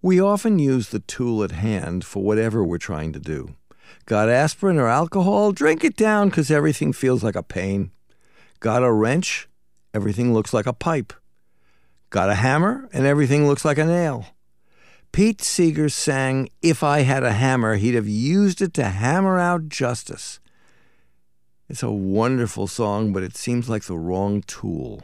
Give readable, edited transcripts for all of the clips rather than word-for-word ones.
We often use the tool at hand for whatever we're trying to do. Got aspirin or alcohol? Drink it down because everything feels like a pain. Got a wrench? Everything looks like a pipe. Got a hammer? And everything looks like a nail. Pete Seeger sang, "If I had a hammer, he'd have used it to hammer out justice." It's a wonderful song, but it seems like the wrong tool.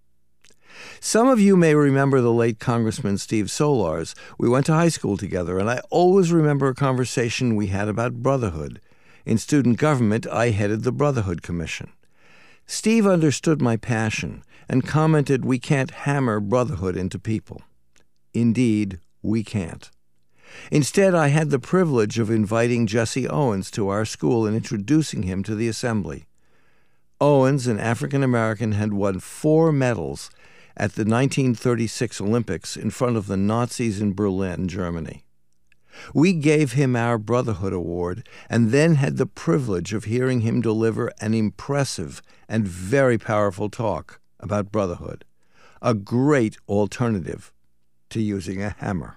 Some of you may remember the late Congressman Steve Solars. We went to high school together, and I always remember a conversation we had about brotherhood. In student government, I headed the Brotherhood Commission. Steve understood my passion and commented we can't hammer brotherhood into people. Indeed, we can't. Instead, I had the privilege of inviting Jesse Owens to our school and introducing him to the assembly. Owens, an African-American, had won 4 medals at the 1936 Olympics in front of the Nazis in Berlin, Germany. We gave him our Brotherhood Award and then had the privilege of hearing him deliver an impressive and very powerful talk about brotherhood, a great alternative to using a hammer.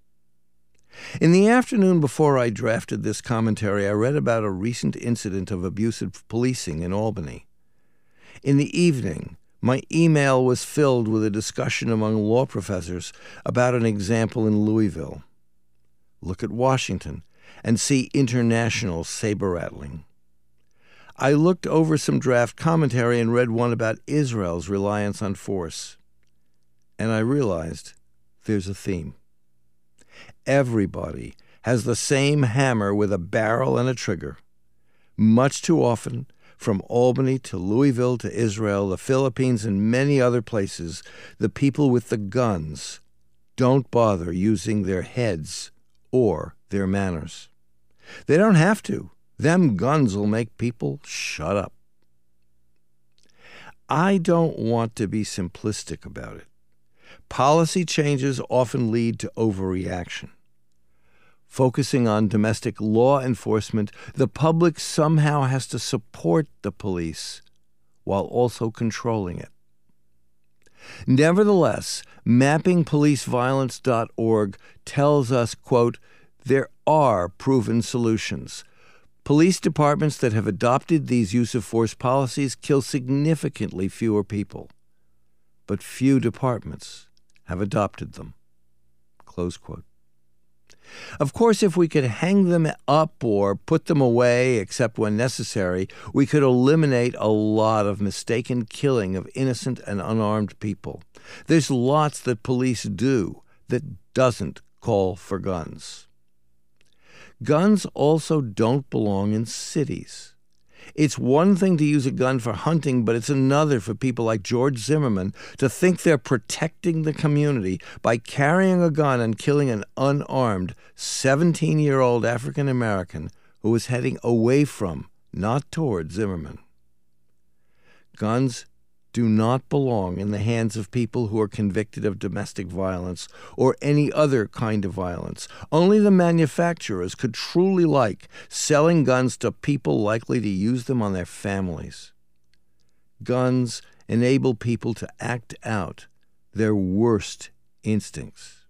In the afternoon before I drafted this commentary, I read about a recent incident of abusive policing in Albany. In the evening, my email was filled with a discussion among law professors about an example in Louisville. Look at Washington and see international saber-rattling. I looked over some draft commentary and read one about Israel's reliance on force. And I realized there's a theme. Everybody has the same hammer with a barrel and a trigger. Much too often, from Albany to Louisville to Israel, the Philippines, and many other places, the people with the guns don't bother using their heads or their manners. They don't have to. Them guns will make people shut up. I don't want to be simplistic about it. Policy changes often lead to overreaction. Focusing on domestic law enforcement, the public somehow has to support the police while also controlling it. Nevertheless, mappingpoliceviolence.org tells us, quote, there are proven solutions. Police departments that have adopted these use-of-force policies kill significantly fewer people, but few departments have adopted them. Close quote. Of course, if we could hang them up or put them away except when necessary, we could eliminate a lot of mistaken killing of innocent and unarmed people. There's lots that police do that doesn't call for guns. Guns also don't belong in cities. It's one thing to use a gun for hunting, but it's another for people like George Zimmerman to think they're protecting the community by carrying a gun and killing an unarmed 17-year-old African-American who was heading away from, not toward, Zimmerman. Guns do not belong in the hands of people who are convicted of domestic violence or any other kind of violence. Only the manufacturers could truly like selling guns to people likely to use them on their families. Guns enable people to act out their worst instincts.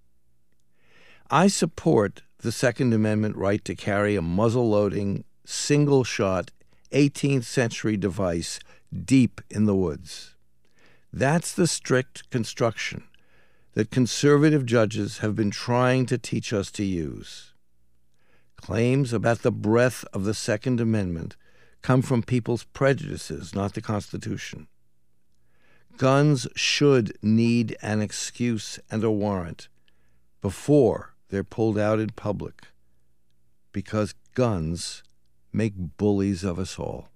I support the Second Amendment right to carry a muzzle-loading, single-shot, 18th century device deep in the woods. That's the strict construction that conservative judges have been trying to teach us to use. Claims about the breadth of the Second Amendment come from people's prejudices, not the Constitution. Guns should need an excuse and a warrant before they're pulled out in public, because guns make bullies of us all.